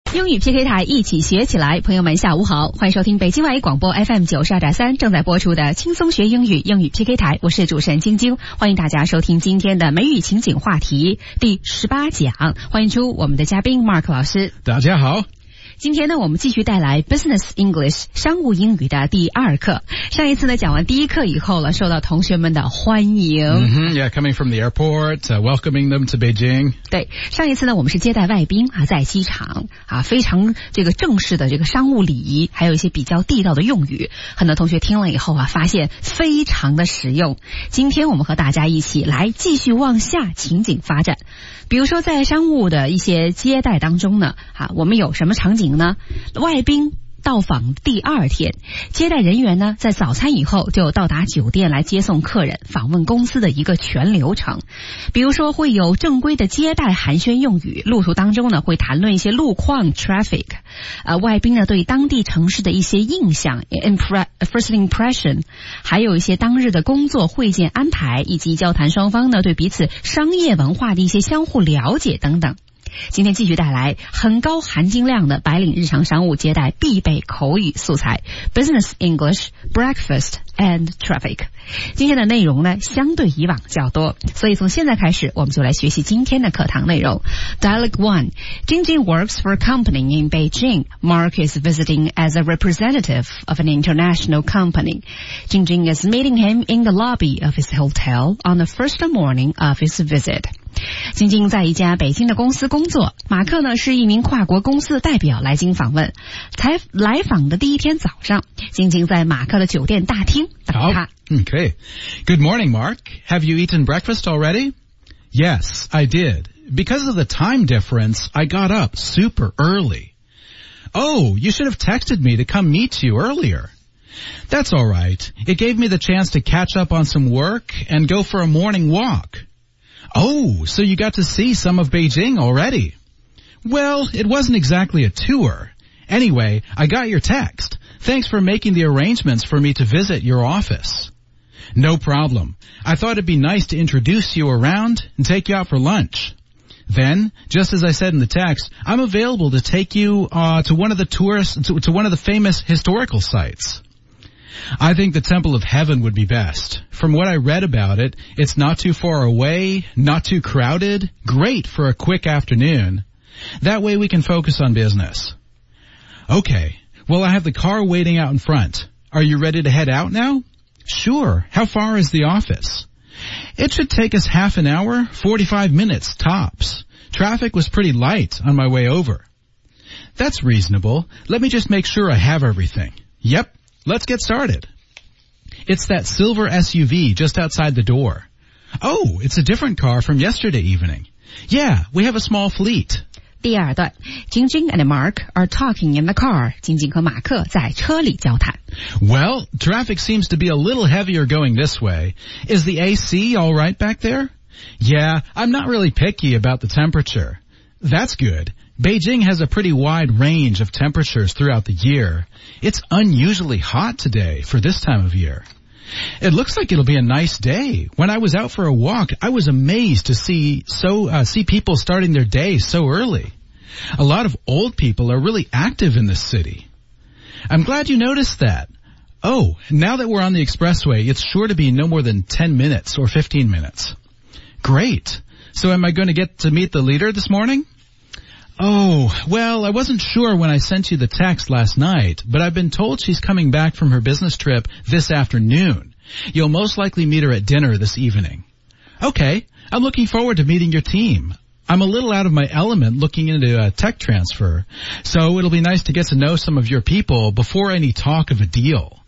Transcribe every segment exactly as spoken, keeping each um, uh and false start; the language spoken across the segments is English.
英语 P K 台一起学起来，朋友们下午好，欢迎收听北京外语广播 F M 九十二点三正在播出的轻松学英语英语 P K 台，我是主持人晶晶，欢迎大家收听今天的美语情景话题第十八讲，欢迎出我们的嘉宾 Mark 老师。 大家好。 今天呢，我们继续带来 Business English 商务英语的第二课。上一次呢，讲完第一课以后了，受到同学们的欢迎。 Mm-hmm, yeah, coming from the airport, uh, welcoming them to Beijing. 对，上一次呢，我们是接待外宾啊，在机场啊，非常这个正式的这个商务礼仪，还有一些比较地道的用语，很多同学听了以后啊，发现非常的实用。今天我们和大家一起来继续往下情景发展。比如说在商务的一些接待当中呢，啊，我们有什么场景呢？外宾到访第二天，接待人员呢在早餐以后就到达酒店来接送客人，访问公司的一个全流程。比如说会有正规的接待寒暄用语，路途当中呢会谈论一些路况 traffic， 呃，外宾呢对当地城市的一些印象 impre, first impression， 还有一些当日的工作会见安排，以及交谈双方呢对彼此商业文化的一些相互了解等等。今天继续带来很高含金量的白领日常商务接待必备口语素材 Business English Breakfast and Traffic。 今天的内容呢相对以往较多，所以从现在开始我们就来学习今天的课堂内容。 Dialogue one. Jingjing works for a company in Beijing. Mark is visiting as a representative of an international company. Jingjing is meeting him in the lobby of his hotel on the first morning of his visit.晶晶在一家北京的公司工作，马克呢是一名跨国公司的代表来京访问。才来访的第一天早上，晶晶在马克的酒店大厅等他。 Oh, okay. Good morning, Mark. Have you eaten breakfast already? Yes, I did. Because of the time difference, I got up super early. Oh, you should have texted me to come meet you earlier. That's all right. It gave me the chance to catch up on some work and go for a morning walk.Oh, so you got to see some of Beijing already. Well, it wasn't exactly a tour. Anyway, I got your text. Thanks for making the arrangements for me to visit your office. No problem. I thought it'd be nice to introduce you around and take you out for lunch. Then, just as I said in the text, I'm available to take you uh, to one of the tourist to, to one of the famous historical sites.I think the Temple of Heaven would be best. From what I read about it, it's not too far away, not too crowded, great for a quick afternoon. That way we can focus on business. Okay, well I have the car waiting out in front. Are you ready to head out now? Sure. How far is the office? It should take us half an hour, forty-five minutes tops. Traffic was pretty light on my way over. That's reasonable. Let me just make sure I have everything. Yep.Let's get started. It's that silver S U V just outside the door. Oh, it's a different car from yesterday evening. Yeah, we have a small fleet. 第二段 Jingjing and Mark are talking in the car. 晶晶和马克在车里交谈。 Well, traffic seems to be a little heavier going this way. Is the A C all right back there? Yeah, I'm not really picky about the temperature. That's good.Beijing has a pretty wide range of temperatures throughout the year. It's unusually hot today for this time of year. It looks like it'll be a nice day. When I was out for a walk, I was amazed to see so uh, see people starting their day so early. A lot of old people are really active in this city. I'm glad you noticed that. Oh, now that we're on the expressway, it's sure to be no more than ten minutes or fifteen minutes. Great. So am I going to get to meet the leader this morning?Oh, well, I wasn't sure when I sent you the text last night, but I've been told she's coming back from her business trip this afternoon. You'll most likely meet her at dinner this evening. Okay, I'm looking forward to meeting your team. I'm a little out of my element looking into a tech transfer, so it'll be nice to get to know some of your people before any talk of a deal.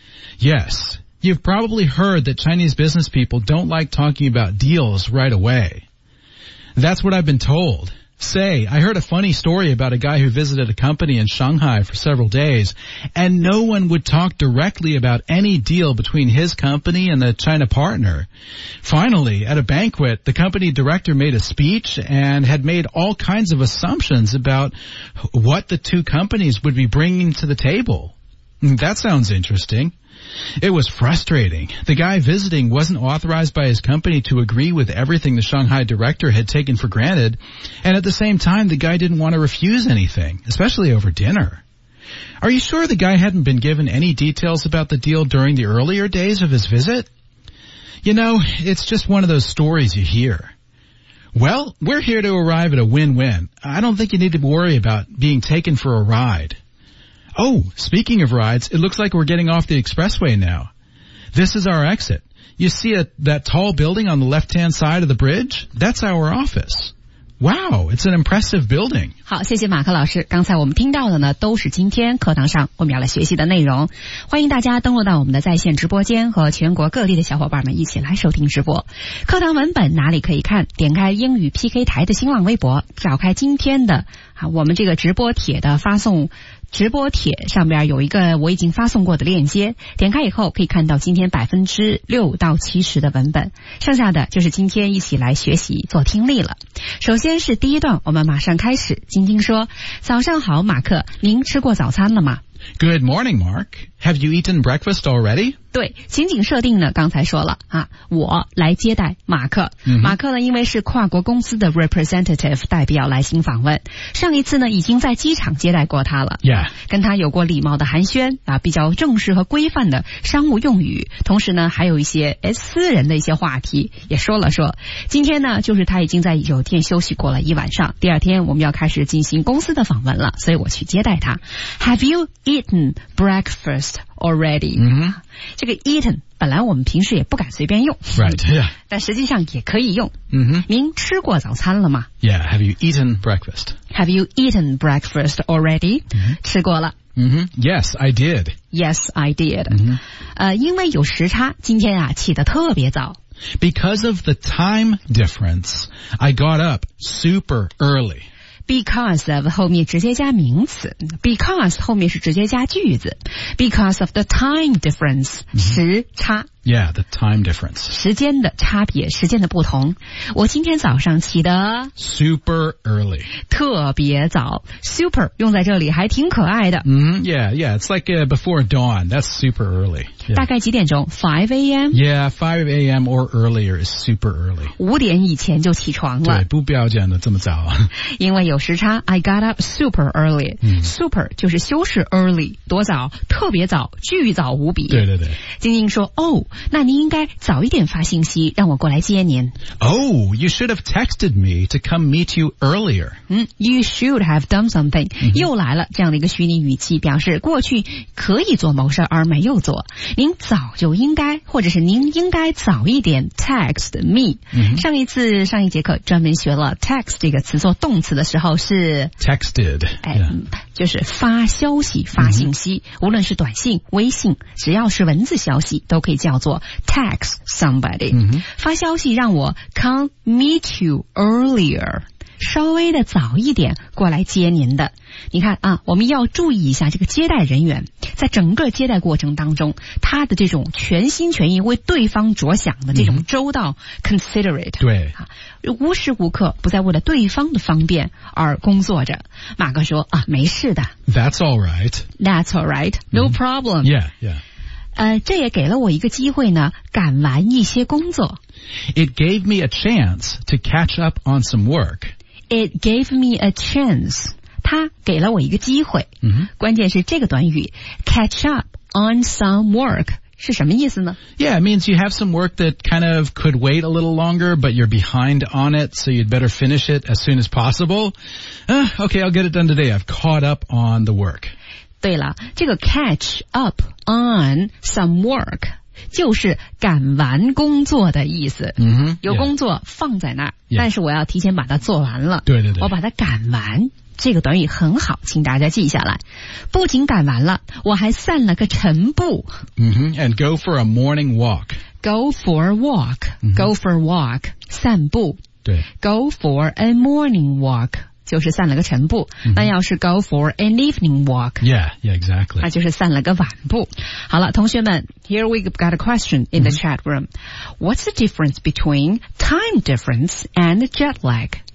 Yes, you've probably heard that Chinese business people don't like talking about deals right away. That's what I've been told.Say, I heard a funny story about a guy who visited a company in Shanghai for several days, and no one would talk directly about any deal between his company and the China partner. Finally, at a banquet, the company director made a speech and had made all kinds of assumptions about what the two companies would be bringing to the table. That sounds interesting. It was frustrating. The guy visiting wasn't authorized by his company to agree with everything the Shanghai director had taken for granted, and at the same time, the guy didn't want to refuse anything, especially over dinner. Are you sure the guy hadn't been given any details about the deal during the earlier days of his visit? You know, it's just one of those stories you hear. Well, we're here to arrive at a win-win. I don't think you need to worry about being taken for a ride. Oh, speaking of rides, it looks like we're getting off the expressway now. This is our exit. You see a, that tall building on the left-hand side of the bridge? That's our office. Wow, it's an impressive building. 好，谢谢马克老师。刚才我们听到的呢，都是今天课堂上我们要来学习的内容。欢迎大家登录到我们的在线直播间，和全国各地的小伙伴们一起来收听直播。课堂文本哪里可以看？点开英语 P K 台的新浪微博，找开今天的啊，我们这个直播帖的发送。直播帖上边有一个我已经发送过的链接，点开以后可以看到今天百分之六到七十的文本，剩下的就是今天一起来学习做听力了。首先是第一段，我们马上开始。晶晶说：“早上好，马克，您吃过早餐了吗？” Good morning, Mark. Have you eaten breakfast already? 对，情景设定呢，刚才说了啊，我来接待马克。Mm-hmm. 马克呢，因为是跨国公司的 representative 代表来新访问，上一次呢已经在机场接待过他了。 Yeah. 跟他有过礼貌的寒暄啊，比较正式和规范的商务用语，同时呢还有一些诶私人的一些话题也说了说。今天呢，就是他已经在酒店休息过了一晚上，第二天我们要开始进行公司的访问了，所以我去接待他。Have you eaten breakfast already? Mm-hmm. 这个 eaten 本来我们平时也不敢随便用 Right, yeah. 但实际上也可以用。 Mm-hmm. 您吃过早餐了吗？ Yeah, have you eaten breakfast? Have you eaten breakfast already? Mm-hmm. 吃过了。 Mm-hmm. Yes, I did. Yes, I did. Mm-hmm. 呃，因为有时差，今天啊起得特别早。 Because of the time difference, I got up super early.Because of 后面直接加名词 ，because 后面是直接加句子 ，because of the time difference、嗯、时差。 Yeah, the time difference. 时间的差别，时间的不同。我今天早上起的 super early， 特别早。Super 用在这里还挺可爱的。 嗯、mm, ，Yeah, yeah, it's like、uh, before dawn. That's super early. Yeah. 大概几点钟 ？five a.m. Yeah, five a.m. or earlier is super early. 五点以前就起床了。 对，不标准的这么早。 因为有时差 ，I got up super early、嗯。Super 就是修饰 early， 多早，特别早，巨早无比。 对对对。 晶晶说：“哦。”那您应该早一点发信息，让我过来接您。 Oh, you should have texted me to come meet you earlier. 嗯 ，You should have done something、嗯。又来了这样的一个虚拟语气，表示过去可以做某事而没有做。您早就应该，或者是您应该早一点 text me、嗯。上一次上一节课专门学了 text 这个词做动词的时候是 texted， 哎， yeah. 就是发消息、发信息、嗯，无论是短信、微信，只要是文字消息，都可以叫做 text somebody、嗯。发消息让我 come meet you earlier， 稍微的早一点过来接您的。你看啊，我们要注意一下这个接待人员在整个接待过程当中，他的这种全心全意为对方着想的这种周到、嗯、considerate， 对啊，无时无刻不在为了对方的方便而工作着。马哥说啊，没事的。 That's all right. That's all right. No problem. Yeah, yeah. 呃，这也给了我一个机会呢，赶完一些工作。 It gave me a chance to catch up on some work. It gave me a chance. 它给了我一个机会。 嗯， 关键是这个短语 catch up on some work 是什么意思呢？ Yeah, it means you have some work that kind of could wait a little longer, but you're behind on it, so you'd better finish it as soon as possible. Uh, okay, I'll get it done today. I've caught up on the work. 对了，这个 catch up on some work 就是赶完工作的意思。 嗯哼， 有工作放在那儿， yeah. 但是我要提前把它做完了。 对对对， 我把它赶完。这个短语很好，请大家记下来。不仅赶完了，我还散了个晨步。 嗯哼 and go for a morning walk. Go for a walk. Mm-hmm. Go for a walk. 散步。 对。 Go for a morning walk. 就是散了个晨步。Mm-hmm. 那要是 go for an evening walk. Yeah, yeah, exactly. 那就是散了个晚步。好了，同学们 ，Here we got a question in the、mm-hmm. chat room. What's the difference between time difference and jet lag?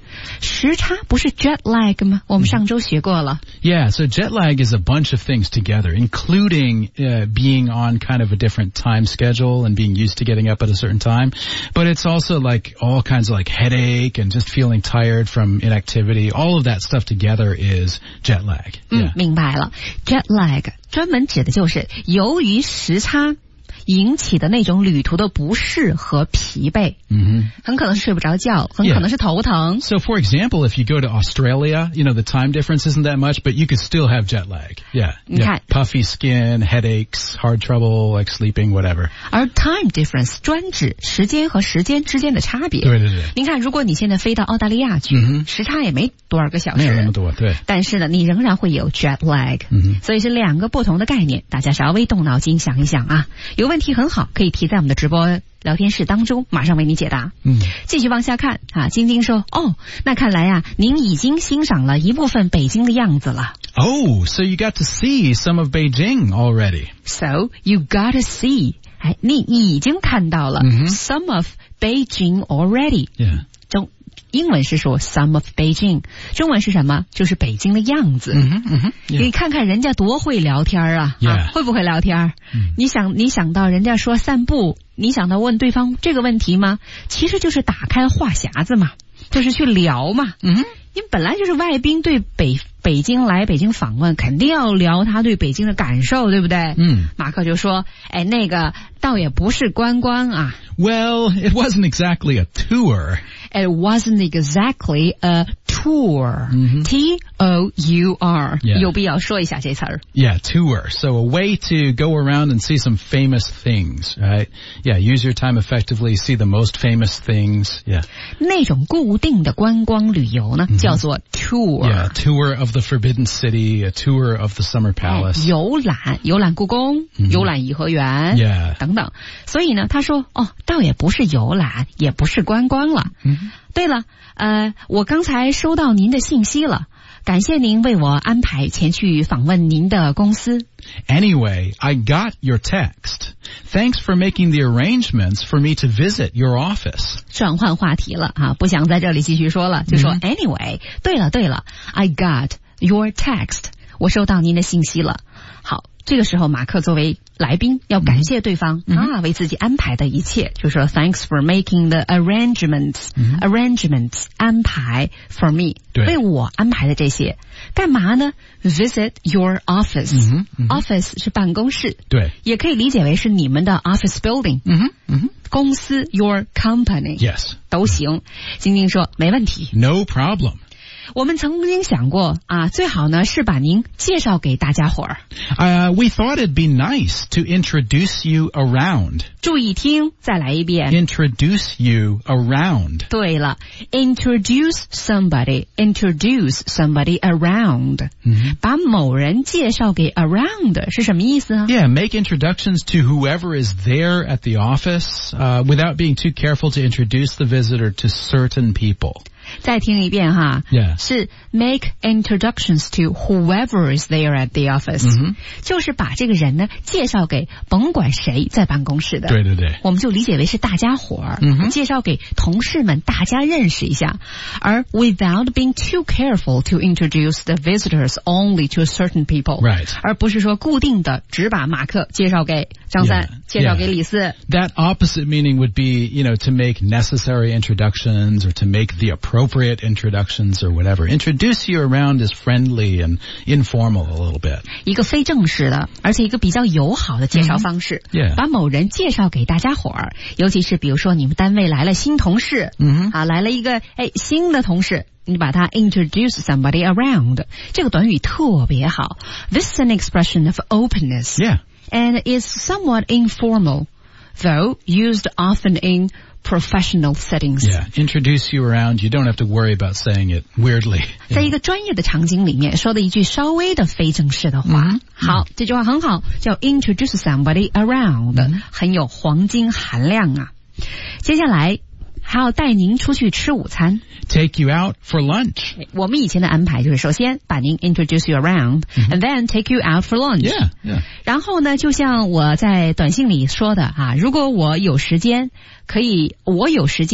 时差不是 jet lag 吗？我们上周学过了。 Yeah, so jet lag is a bunch of things together, including uh, being on kind of a different time schedule and being used to getting up at a certain time. But it's also like all kinds of like headache and just feeling tired from inactivity. All of that stuff together is jet lag. 嗯，明白了。jet lag 专门指的就是由于时差引起的那种旅途的不适和疲惫，嗯哼，很可能是睡不着觉，很可能是头疼。 Yeah. So, for example, if you go to Australia, you know the time difference isn't that much, but you could still have jet lag. Yeah, 你看 yeah. Puffy skin, headaches, hard trouble, like sleeping, whatever. 而 time difference 专指时间和时间之间的差别。 对对对。 您看，如果你现在飞到澳大利亚去，嗯、时差也没多少个小时， 没有那么多，对。 但是呢，你仍然会有 jet lag，嗯、所以是两个不同的概念，大家稍微动脑筋想一想啊。有问题很好，可以提在我们的直播聊天室当中，马上为你解答。嗯，继续往下看啊，晶晶说，哦，那看来呀、啊，您已经欣赏了一部分北京的样子了。 Oh, so you got to see some of Beijing already. So you got to see， 哎，你已经看到了、mm-hmm. some of Beijing already. Yeah. 中英文是说 some of Beijing， 中文是什么？就是北京的样子。嗯哼嗯哼，你看看人家多会聊天啊， yeah. 啊会不会聊天？嗯、你想你想到人家说散步，你想到问对方这个问题吗？其实就是打开话匣子嘛，就是去聊嘛。嗯哼，因为本来就是外宾对北北京来北京访问，肯定要聊他对北京的感受，对不对？嗯，马克就说，哎，那个倒也不是观光啊。 Well, it wasn't exactly a tour. It wasn't exactly a tour. Mm-hmm. T O U R. Yeah. 有必要说一下这词儿。 Yeah, tour. So a way to go around and see some famous things, right? Yeah, use your time effectively, see the most famous things. Yeah. 那种固定的观光旅游呢， mm-hmm. 叫做 tour. Yeah, tour of the Forbidden City, a tour of the Summer Palace. 游览，游览故宫， mm-hmm. 游览颐和园， yeah. 等等。所以呢，他说，哦，倒也不是游览，也不是观光了。Mm-hmm. 对了，呃，我刚才收到您的信息了，感谢您为我安排前去访问您的公司。 Anyway, I got your text. Thanks for making the arrangements for me to visit your office. 转换话题了啊，不想在这里继续说了，就说、mm-hmm. Anyway, 对了对了 I got your text. 我收到您的信息了。好，这个时候马克作为来宾要感谢对方、嗯、啊，为自己安排的一切，就说 Thanks for making the arrangements、嗯、arrangements 安排 for me 为我安排的这些，干嘛呢 ？Visit your office、嗯嗯、office 是办公室， 对， 也可以理解为是你们的 office building， 嗯嗯，公司 your company， yes 都行。晶晶说没问题 ，No problem。 我们曾经想过啊，最好呢是把您介绍给大家伙儿。 Uh, we thought it'd be nice to introduce you around. 注意听，再来一遍。 Introduce you around. 对了 ，introduce somebody, introduce somebody around. 嗯、把某人介绍给 around 是什么意思啊 ？Yeah, make introductions to whoever is there at the office, uh, without being too careful to introduce the visitor to certain people. 再听一遍哈， yeah. 是 make introductions to whoever is there at the office，、mm-hmm. 就是把这个人呢介绍给甭管谁在办公室的， 对对对， 我们就理解为是大家伙儿、mm-hmm. 介绍给同事们，大家认识一下。而 without being too careful to introduce the visitors only to certain people， right. 而不是说固定的只把马克介绍给张三， yeah. 介绍给李四。 That opposite meaning would be, you know, to make necessary introductions or to make the appropriate introductions or whatever. Introduce you around is friendly and informal a little bit. 一个非正式的，而且一个比较友好的介绍方式， mm-hmm. yeah. 把某人介绍给大家伙儿，尤其是比如说你们单位来了新同事， mm-hmm. 啊，来了一个哎新的同事。你把它 introduce somebody around， 这个短语特别好。This is an expression of openness. Yeah. And is somewhat informal, though used often in professional settings. Yeah, introduce you around. You don't have to worry about saying it weirdly. 在一个专业的场景里面说的一句稍微的非正式的话。Mm-hmm. 好，这句话很好，叫 introduce somebody around， 很有黄金含量啊。接下来还要带您出去吃午餐。 Take you out for lunch. 我们以前的安排就是首先把您 introduce you around、mm-hmm. and then take you out for lunch. Yeah, yeah. 然后呢，就像我在短信里说的啊，如果我有时间，可以我有时间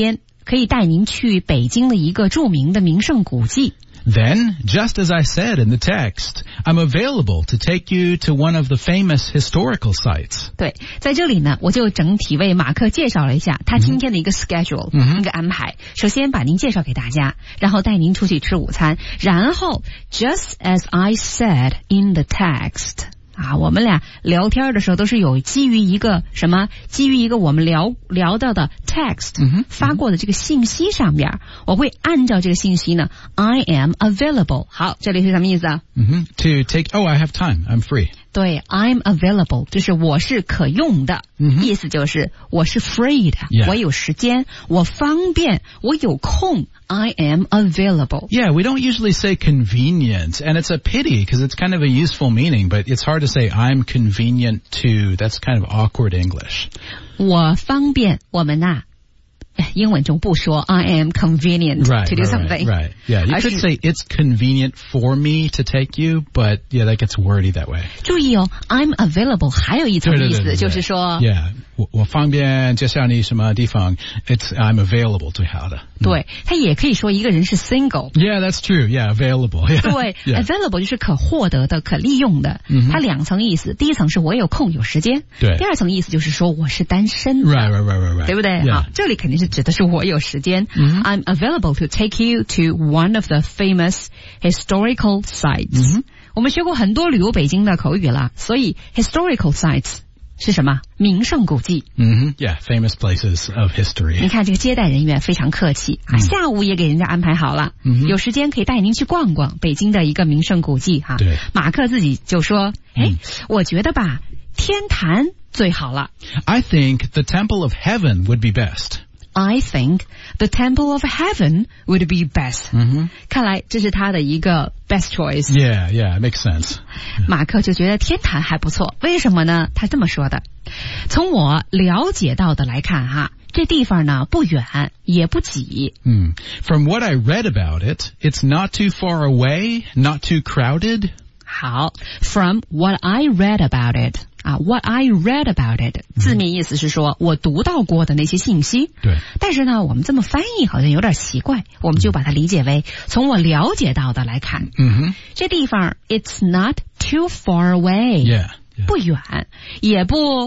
可以带您去北京的一个著名的名胜古迹。 Then, just as I said in the text, I'm available to take you to one of the famous historical sites. 对，在这里呢，我就整体为马克介绍了一下他今天的一个 schedule，、嗯、一个安排。首先把您介绍给大家，然后带您出去吃午餐，然后 just as I said in the text。啊，我们俩聊天的时候都是有基于一个什么？基于一个我们聊聊到的 text、嗯、发过的这个信息上面，我会按照这个信息呢 I am available。 好，这里是什么意思啊？ 嗯哼 To take, oh, I have time, I'm free。 对 I'm available 就是我是可用的、嗯、意思就是我是 free 的、yeah. 我有时间，我方便，我有空， I am available. Yeah, we don't usually say convenient, and it's a pity because it's kind of a useful meaning, but it's hard to say I'm convenient to. That's kind of awkward English. 我方便，我们呐、啊英文中不说 I am convenient right, to do something. Right, right. Yeah, you could say it's convenient for me to take you, but yeah, that gets wordy that way. 注意哦 I'm available 还有一层意思就是说 Yeah, 我, 我方便介绍你什么地方 It's I'm available 最好的。 对，它也可以说一个人是 single. Yeah, that's true. Yeah, available. Yeah. 对、 yeah. available 就是可获得的，可利用的、嗯、它两层意思，第一层是我有空有时间， 对， 第二层意思就是说我是单身的。 Right, right, right, right, right. 对不对、 yeah. 好，这里肯定是指的是我有时间、mm-hmm. I'm available to take you to one of the famous historical sites、mm-hmm. 我们学过很多旅游北京的口语了，所以 historical sites 是什么？名胜古迹。 Mm-hmm. Yeah, famous places of history. 你看这个接待人员非常客气、嗯、下午也给人家安排好了、mm-hmm. 有时间可以带您去逛逛北京的一个名胜古迹哈。 对， 马克自己就说哎、嗯，我觉得吧天坛最好了。 I think the Temple of Heaven would be best. I think the Temple of Heaven would be best. 嗯哼， 看来这是他的一个 best choice. Yeah, yeah, it makes sense. 马克就觉得天坛还不错，为什么呢？他这么说的：从我了解到的来看哈，这地方呢不远也不挤。 嗯 From what I read about it, it's not too far away, not too crowded. 好 ，From what I read about it. 啊 ，What I read about it， 字面意思是说、嗯、我读到过的那些信息。 对。 但是呢，我们这么翻译好像有点奇怪，我们就把它理解为从我了解到的来看， 嗯哼， 这地方 it's not too far away， yeah, yeah. 不远，也不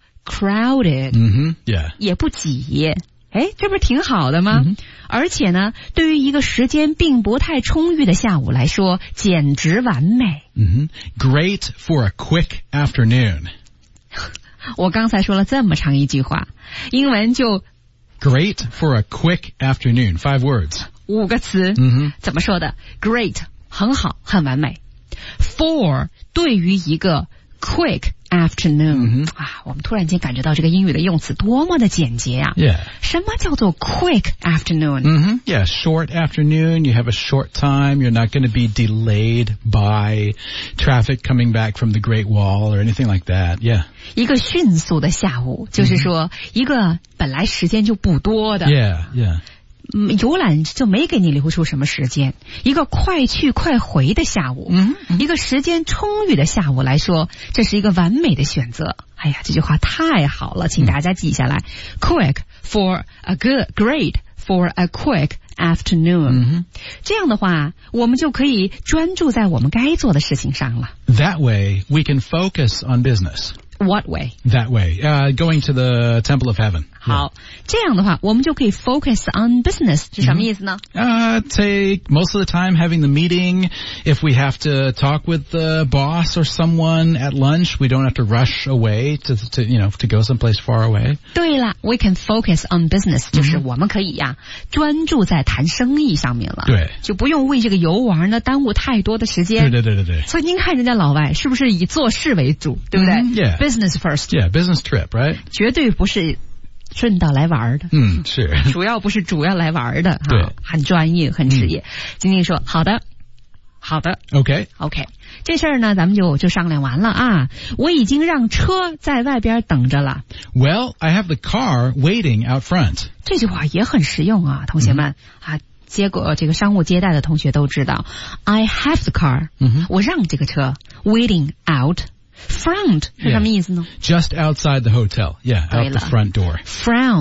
crowded， 嗯哼 ，yeah， 也不挤。哎，这不是挺好的吗、 嗯、 而且呢，对于一个时间并不太充裕的下午来说，简直完美。 嗯哼 Great for a quick afternoon. 我刚才说了这么长一句话，英文就 Great for a quick afternoon. Five words. 五个词。 嗯哼， 怎么说的 ？Great 很好，很完美。For 对于一个 quick afternoon、嗯、啊，我们突然间感觉到这个英语的用词多么的简洁啊！ Yeah. 什么叫做 quick afternoon？ 嗯哼 Yeah, short afternoon. You have a short time. You're not going to be delayed by traffic coming back from the Great Wall or anything like that. Yeah. 一个迅速的下午，就是说、嗯、一个本来时间就不多的。 Yeah, yeah. 游览就没给你留出什么时间，一个快去快回的下午、嗯嗯、一个时间充裕的下午来说，这是一个完美的选择。哎呀，这句话太好了，请大家记下来、嗯、Quick for a good, great for a quick afternoon、嗯、这样的话我们就可以专注在我们该做的事情上了。 That way we can focus on business.What way? That way. Uh, going to the Temple of Heaven. 好， yeah. 这样的话我们就可以 focus on business 是什么意思呢、 mm-hmm. uh, Take most of the time having the meeting. If we have to talk with the boss or someone at lunch, we don't have to rush away to, to you know, to go someplace far away. 对了 we can focus on business 就是我们可以呀、啊 mm-hmm. 专注在谈生意上面了。 对， 就不用为这个游玩呢耽误太多的时间。 对对对对对。 所以您看人家老外是不是以做事为主，对不对、 mm-hmm. Yeah. Business first. Yeah, business trip, right? 绝对不是顺道来玩的。 嗯，是。 主要不是主要来玩的。 对， 很专业，很职业。晶晶说好的，好的。 OK OK， 这事儿呢，咱们就就商量完了啊。我已经让车在外边等着了。 Well, I have the car waiting out front. 这句话也很实用啊，同学们、嗯、啊。结果这个商务接待的同学都知道 I have the car、嗯、我让这个车 waiting out front 是什么意思呢？ Just outside the hotel. Yeah, out the front door. Front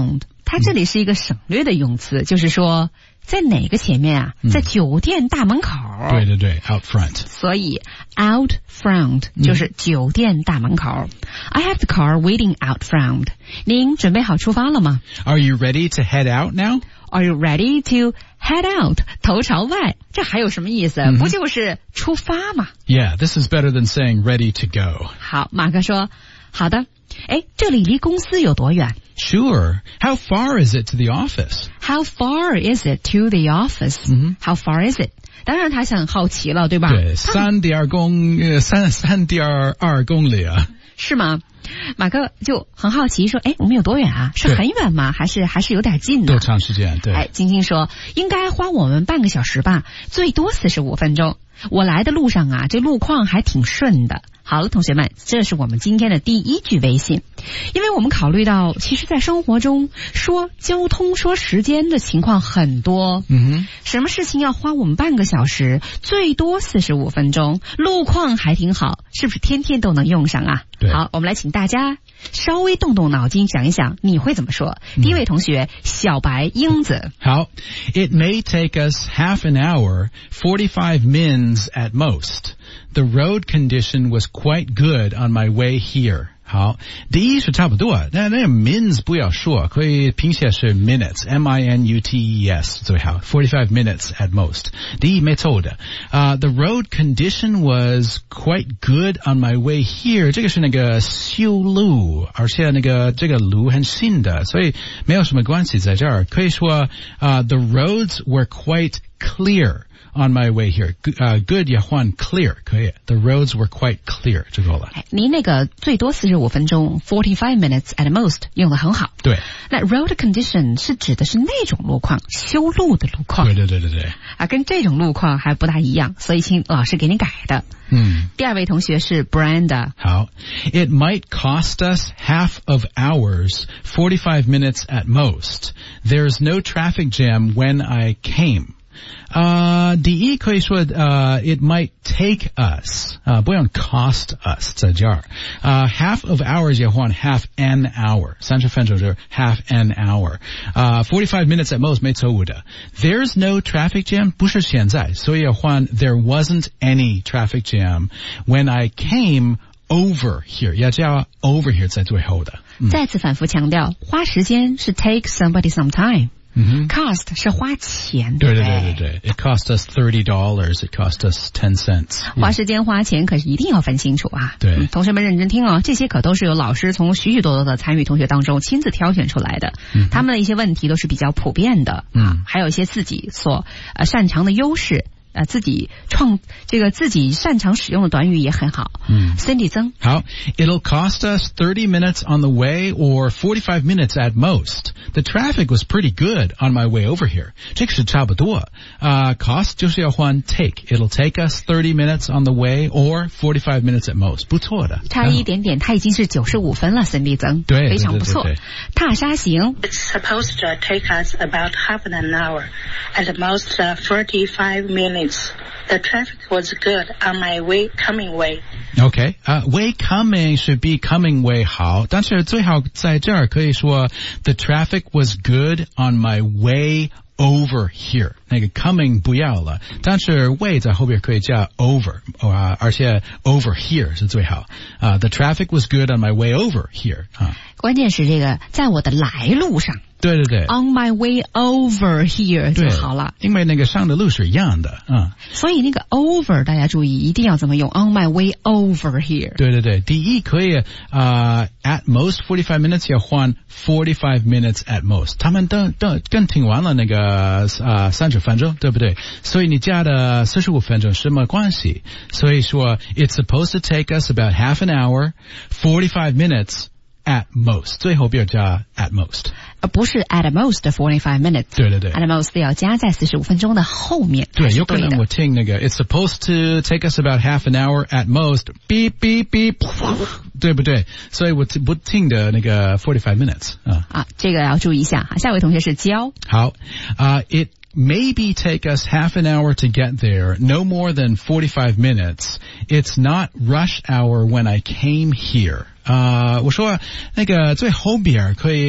它这里是一个省略的用词，嗯、就是说在哪个前面啊？嗯、在酒店大门口。 对对对 ，out front。 所以 out front 就是酒店大门口。嗯、I have the car waiting out front。您准备好出发了吗 ？Are you ready to head out now? Are you ready to head out? 头朝外，这还有什么意思？ Mm-hmm. 不就是出发吗 ？Yeah, this is better than saying ready to go. 好，马克说，好的。哎，这里离公司有多远 ？Sure. How far is it to the office? How far is it to the office? Mm-hmm. How far is it? 当然他很好奇了，对吧？ 对，三点公呃三三点二公里啊。 是吗？马克就很好奇说，哎，我们有多远啊？是很远吗？还是还是有点近呢？ 多长时间？对。 哎，晶晶说应该花我们半个小时吧，最多四十五分钟。我来的路上啊，这路况还挺顺的。好了，同学们，这是我们今天的第一句微信。因为我们考虑到，其实在生活中说交通、说时间的情况很多。 嗯哼， 什么事情要花我们半个小时，最多四十五分钟，路况还挺好，是不是天天都能用上啊？ 对。 好，我们来请大家稍微动动脑筋想一想，你会怎么说？嗯、第一位同学，小白英子。 好 ，It may take us half an hour, forty-five minutes at most. The road condition was quite good on my way here. 好，第一是差不多，那那个 minutes 不要说，可以拼写是 minutes, M I N U T E S 最好 ，forty-five minutes at most。第一没错的，啊、uh, ，the road condition was quite good on my way here。这个是那个修路，而且那个这个路很新的，所以没有什么关系在这儿。可以说，啊、uh, ，the roads were quite clear。On my way here, uh, good 也换 clear 可以 ，the roads were quite clear 就够了。 您那个最多四十五分钟 ，forty-five minutes at most 用得很好。 对， 那 road condition 是指的是那种路况，修路的路况。 对对对对对。 啊，跟这种路况还不大一样，所以请老师给你改的。 嗯。 第二位同学是 Brenda。 好 ，It might cost us half of hours, forty-five minutes at most. There's no traffic jam when I came.呃，第一可以说呃 ，it might take us 啊、呃，不用 cost us 在这儿啊、呃、，half of hours 也换 half an hour， 三十分钟就是 half an hour 啊、呃、，forty-five minutes at most 没错误的。There's no traffic jam 不是现在，所以要换 there wasn't any traffic jam when I came over here， 要加 over here 在最后的。 嗯、再次反复强调，花时间是 take somebody some time。 嗯哼 ，cost 是花钱， 对对对对对 ，it cost us thirty dollars, it cost us ten cents。 花时间花钱可是一定要分清楚啊！ 对、 嗯，同学们认真听哦，这些可都是由老师从许许多多的参与同学当中亲自挑选出来的，嗯、他们的一些问题都是比较普遍的， 嗯、 啊，还有一些自己所呃擅长的优势。呃，自己创这个自己擅长使用的短语也很好。 嗯 ，Cindy 曾好 ，It'll cost us thirty minutes on the way or forty-five minutes at most. The traffic was pretty good on my way over here. 这个是差不多。啊、uh, ，cost 就是要换 take. It'll take us thirty minutes on the way or forty-five minutes at most. 不错的， 差一点点，它已经是九十五分了。Cindy 曾对， 非常不错。踏沙行 ，It's supposed to take us about half an hour, at most uh, forty-five minutes. The traffic was good on my way coming way. Okay, 啊、uh, ，way coming 是比 coming way 好，但是最好在这儿可以说 the traffic was good on my way over here. 那个 coming 不要了，但是 way 在后边可以加 over 啊、uh, ，而且 over here 是最好啊。Uh, the traffic was good on my way over here 啊。 关键是这个在我的来路上。 对对对 ，on my way over here 就好了， 因为那个上的路是一样的，嗯， 所以那个 over 大家注意一定要怎么用 on my way over here。 对对对，第一可以啊、uh, at most forty-five minutes 要换 forty-five minutes at most， 他们都都跟听完了那个啊三十分钟，对不对？所以你加的四十五分钟什么关系？所以说 it's supposed to take us about half an hour, forty-five minutes at most， 最后边加 at most。 而不是 at most forty-five minutes， 对对对 ，at most 要加在四十五分钟的后面。 对，有可能我听那个 it's supposed to take us about half an hour at most， beep beep beep， 对不对？所以我不听的那个 forty-five minutes 啊。 啊，这个要注意一下。下一位同学是焦。 好，啊、uh, ，it maybe take us half an hour to get there, no more than forty-five minutes. It's not rush hour when I came here. 啊、uh, ，我说那个最后边可以。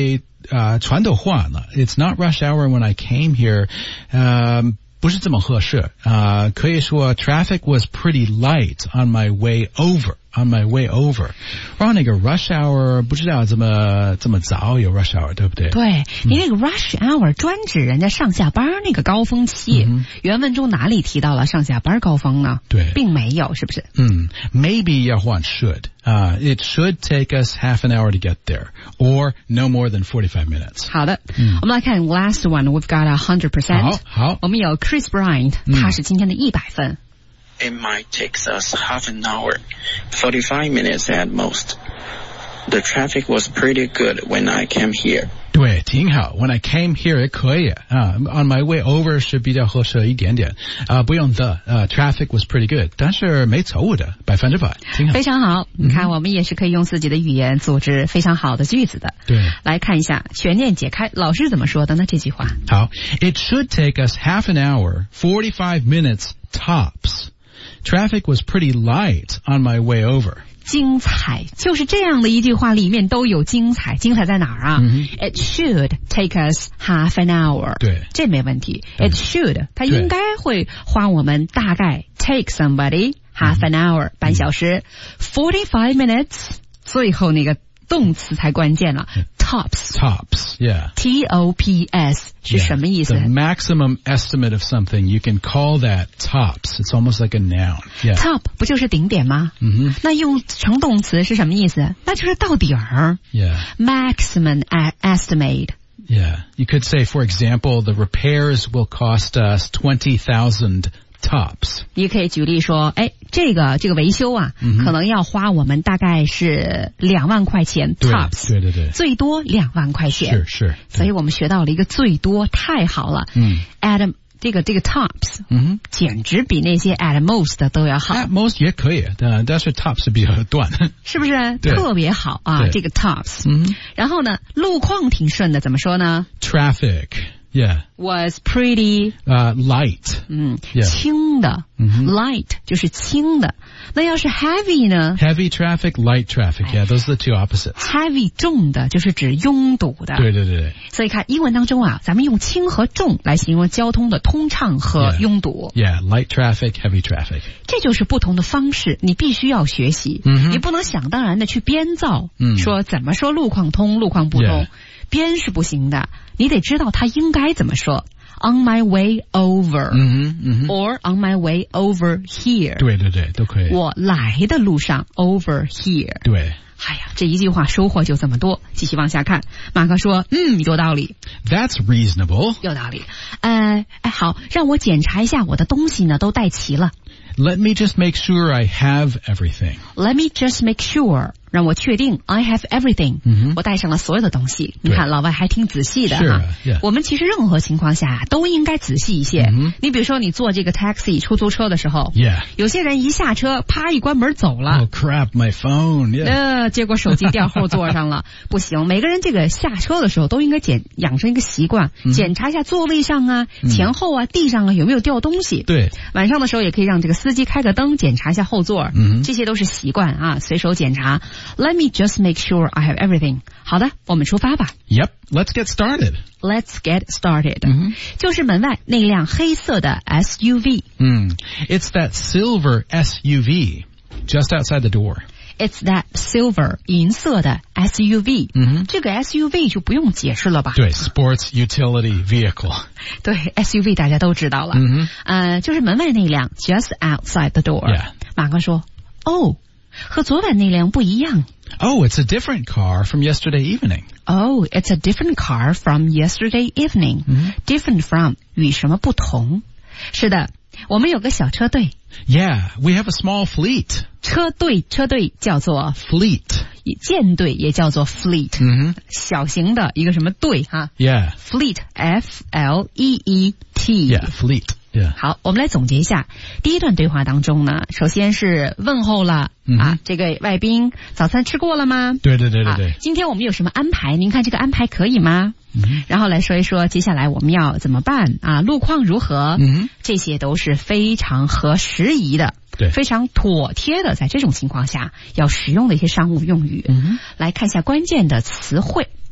呃传统话呢 ，It's not rush hour when I came here， 呃。不是这么合适啊、呃，可以说 traffic was pretty light on my way over, on my way over。然后那个 rush hour 不知道这么这么早有 rush hour 对不对？ 对，你那个 rush hour 专指人家上下班那个高峰期。嗯、原文中哪里提到了上下班高峰呢？ 对， 并没有，是不是？ 嗯 ，maybe 要换 should。Uh, it should take us half an hour to get there, or no more than forty-five minutes. 好的，嗯、我们来看 last one. We've got a hundred percent. 好，好， 我们有 Chris Bryant，、嗯、他是今天的一百分。 It might take us half an hour, forty-five minutes at most. The traffic was pretty good when I came here. 对，挺好。When I came here 也可以啊。On my way over 是比较合适一点点啊，不用的。呃、uh, ，traffic was pretty good， 但是没错误的，百分之百，挺好。 非常好，你看，我们也是可以用自己的语言组织非常好的句子的。 对， 来看一下悬念解开，老师怎么说的呢？这句话。 好 ，It should take us half an hour, forty-five minutes tops. Traffic was pretty light on my way over. 精彩，就是这样的一句话里面都有精彩，精彩在哪儿啊、嗯、？It should take us half an hour。 对， 这没问题。It should， 它应该会花我们大概 take somebody half an hour、嗯、半小时 ，forty-five minutes， 最后那个动词才关键了。Tops. Tops, yeah. T O P S 是什么意思 ？The maximum estimate of something, you can call that tops. It's almost like a noun. Yeah. Top 不就是顶点吗？嗯哼。那用成动词是什么意思？那就是到底儿。 Yeah. Maximum estimate. Yeah. You could say, for example, the repairs will cost us twenty thousand tops. 你可以举例说，哎，这个这个维修啊，嗯、可能要花我们大概是两万块钱 tops， 对对对， 最多两万块钱， 是是。 所以我们学到了一个最多，太好了。嗯 ，at 这个这个 tops， 嗯，简直比那些 at most 都要好。 at most 也可以，但但是 tops 比较短， 是不是？特别好啊，这个 tops。嗯，然后呢，路况挺顺的，怎么说呢 ？Traffic。Yeah. Was pretty uh, light. 嗯， yeah. 轻的、mm-hmm. light 就是轻的。那要是 heavy 呢 ？Heavy traffic, light traffic. Yeah, those are the two opposites. Heavy 重的就是指拥堵的。 对对对。 所以看英文当中啊，咱们用轻和重来形容交通的通畅和拥堵。 Yeah, yeah, light traffic, heavy traffic. 这就是不同的方式，你必须要学习。Mm-hmm. 你不能想当然的去编造，嗯、说怎么说路况通，路况不通。Yeah.编是不行的，你得知道它应该怎么说。On my way over， 嗯嗯 or on my way over here， 对对对，都可以。 我来的路上 over here， 对。 哎呀，这一句话收获就这么多。继续往下看，马克说，嗯，有道理。 That's reasonable， 有道理。呃，哎，好，让我检查一下我的东西呢，都带齐了。 Let me just make sure I have everything. Let me just make sure， 让我确定 I have everything，嗯、我带上了所有的东西。你看老外还挺仔细的哈。 Yeah. 我们其实任何情况下都应该仔细一些。嗯、你比如说你坐这个 taxi 出租车的时候， yeah. 有些人一下车啪一关门走了。 Oh crap, my phone. Yeah. 呃，结果手机掉后座上了，不行。每个人这个下车的时候都应该检养成一个习惯，嗯、检查一下座位上啊、嗯、前后啊、地上啊有没有掉东西。 对。 晚上的时候也可以让这个司机开个灯，检查一下后座。嗯，这些都是习惯啊，随手检查。Let me just make sure I have everything. 好的，我们出发吧。 Yep, let's get started. Let's get started. 嗯、就是门外那辆黑色的 S U V. 嗯 It's that silver S U V just outside the door. It's that silver 银色的 S U V. 嗯，这个 S U V 就不用解释了吧？ 对 ，Sports Utility Vehicle. 对 ，S U V 大家都知道了。嗯呃，就是门外那辆 just outside the door. Yeah. 马哥说，哦。和昨晚那辆不一样。 Oh, it's a different car from yesterday evening. Oh, it's a different car from yesterday evening. Mm-hmm. Different from 与什么不同？是的，我们有个小车队。 Yeah, we have a small fleet. 车队，车队叫做 fleet. 舰队也叫做 fleet. 嗯、小型的一个什么队哈 ？Yeah. Fleet, F L E E T. Yeah, fleet.Yeah. 好，我们来总结一下第一段对话当中呢，首先是问候了、嗯、啊，这个外宾早餐吃过了吗？ 对对对对对、 啊。今天我们有什么安排？您看这个安排可以吗？嗯、然后来说一说接下来我们要怎么办啊？路况如何？嗯，这些都是非常合时宜的， 对， 非常妥帖的，在这种情况下要使用的一些商务用语。嗯，来看一下关键的词汇。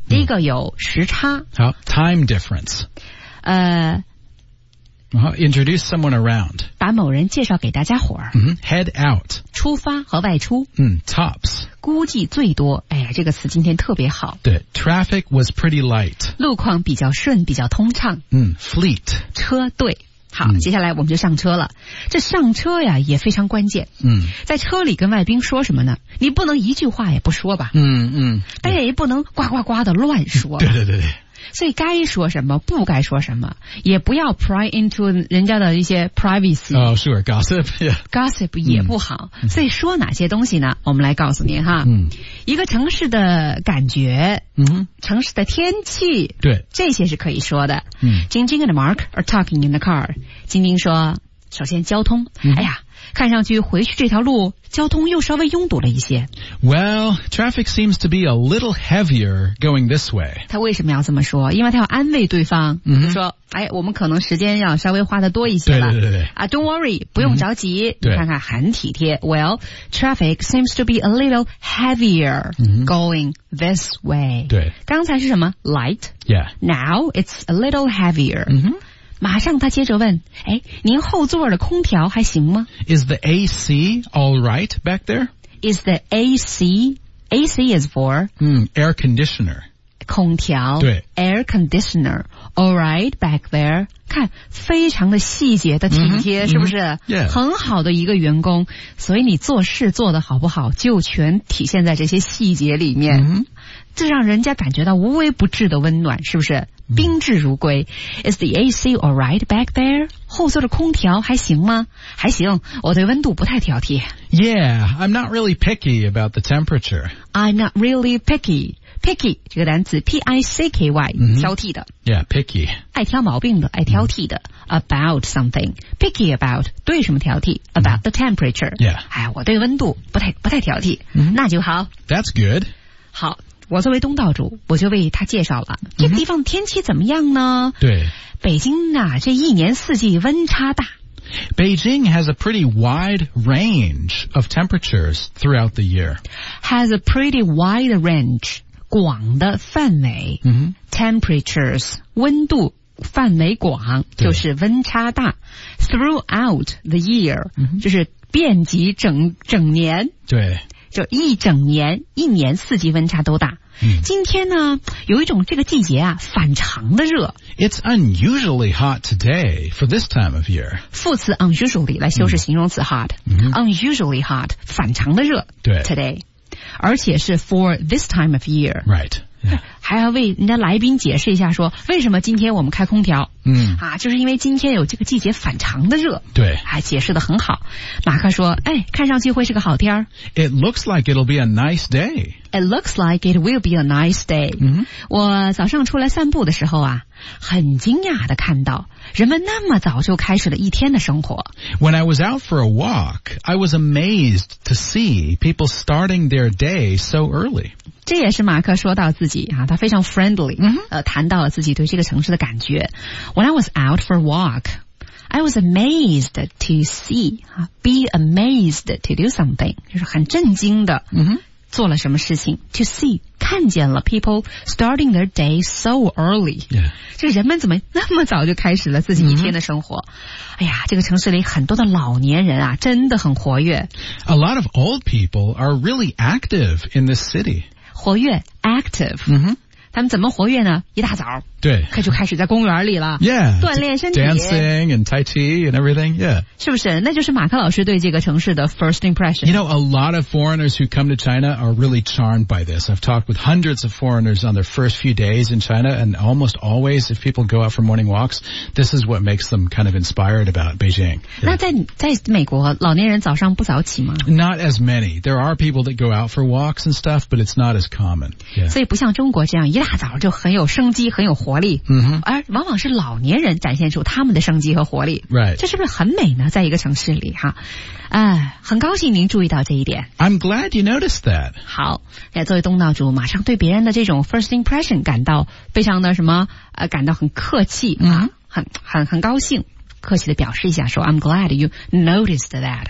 第一个有时差。 好 time difference. 呃 Uh-huh. Introduce someone around. 把某人介绍给大家伙儿。 Mm-hmm. Head out. 出发和外出。 Mm, tops. 估计最多。哎呀，这个词今天特别好。 对 traffic was pretty light. 路况比较顺，比较通畅。 Mm, fleet. 车队。好， 嗯接下来我们就上车了。这上车呀也非常关键。 嗯， 在车里跟外宾说什么呢？你不能一句话也不说吧？ 嗯嗯， 但也不能呱呱呱的乱说。 对对对对。 所以该说什么，不该说什么，也不要 pry into 人家的一些 privacy。 哦，是 gossip， yeah. gossip 也不好。嗯、所以说哪些东西呢？我们来告诉您哈。 嗯， 一个城市的感觉， 嗯， 城市的天气， 对， 这些是可以说的。 嗯， 晶晶 and Mark are talking in the car。晶晶说，首先交通，嗯、哎呀。看上去回去这条路交通又稍微拥堵了一些。 Well, traffic seems to be a little heavier going this way. 他为什么要这么说？因为他要安慰对方，嗯、说，哎，我们可能时间要稍微花得多一些了。 对对对对。 啊 ，Don't worry， 不用着急。 嗯、 你看看很体贴。Well, traffic seems to be a little heavier going this way. 对。 刚才是什么 ？Light. Yeah. Now it's a little heavier. 嗯哼。 马上他接着问，哎，您后座的空调还行吗 ？Is the A C all right back there? Is the A C A C is for 嗯 air conditioner 空调对 air conditioner all right back there 看非常的细节的体贴、嗯、是不是、 嗯 yeah. 很好的一个员工，所以你做事做得好不好就全体现在这些细节里面、嗯、这让人家感觉到无微不至的温暖，是不是？宾至如归。 Is the A C all right back there? 后座的空调还行吗？还行，我对温度不太挑剔。 Yeah, I'm not really picky about the temperature. I'm not really picky. Picky 这个单词 P I C K Y、嗯、挑剔的。 Yeah, picky 爱挑毛病的，爱挑剔的、嗯、About something. Picky about 对什么挑剔、嗯、About the temperature. Yeah. 哎，我对温度不太不太挑剔、嗯、那就好。 That's good. 好，我作为东道主，我就为他介绍了、嗯、这个地方的天气怎么样呢？ 对， 北京啊，这一年四季温差大。 Beijing has a pretty wide range of temperatures throughout the year. Has a pretty wide range. 广的范围、嗯、temperatures 温度范围广就是温差大 throughout the year、嗯、就是遍及整整年， 对， 就一整年一年四季温差都大、嗯、今天呢有一种这个季节啊反常的热。 It's unusually hot today for this time of year. 副词 unusually 来修饰形容词 hot、嗯、unusually hot 反常的热。 对 today，而且是 for this time of year. Right. Yeah. 还要为人家来宾解释一下说为什么今天我们开空调。嗯啊，就是因为今天有这个季节反常的热。 对， 还解释得很好。马克说，哎，看上去会是个好天儿。 It looks like it'll be a nice day. It looks like it will be a nice day. 嗯，我早上出来散步的时候啊，很惊讶地看到人们那么早就开始了一天的生活。 When I was out for a walk, I was amazed to see people starting their day so early. 这也是马克说到自己啊，他非常 friendly、嗯、呃，谈到了自己对这个城市的感觉。 When I was out for a walk, I was amazed to see, be amazed to do something, 就是很震惊的、嗯、做了什么事情。 To see, 看见了 people starting their day so early、yeah. 这人们怎么那么早就开始了自己一天的生活、嗯、哎呀，这个城市里很多的老年人啊真的很活跃。 A lot of old people are really active in this city. 活跃 active、嗯、他们怎么活跃呢？一大早对， 就开始在公园里了。 Yeah, 锻炼身体 dancing and tai chi and everything. Yeah, 是不是？那就是马克老师对这个城市的 first impression. You know, a lot of foreigners who come to China are really charmed by this. I've talked with hundreds of foreigners on their first few days in China, and almost always, if people go out for morning walks, this is what makes them kind of inspired about Beijing. 那在在美国，老年人早上不早起吗？ Not as many. There are people that go out for walks and stuff, but it's not as common. Yeah. 所以不像中国这样一大早就很有生机、很有活力。嗯，而往往是老年人展现出他们的生机和活力。 Right. 这是不是很美呢？在一个城市里哈，哎，很高兴您注意到这一点。 I'm glad you noticed that. 好，那作为东道主，马上对别人的这种 first impression 感到非常的什么呃，感到很客气、嗯、啊，很很很高兴，客气的表示一下说 I'm glad you noticed that.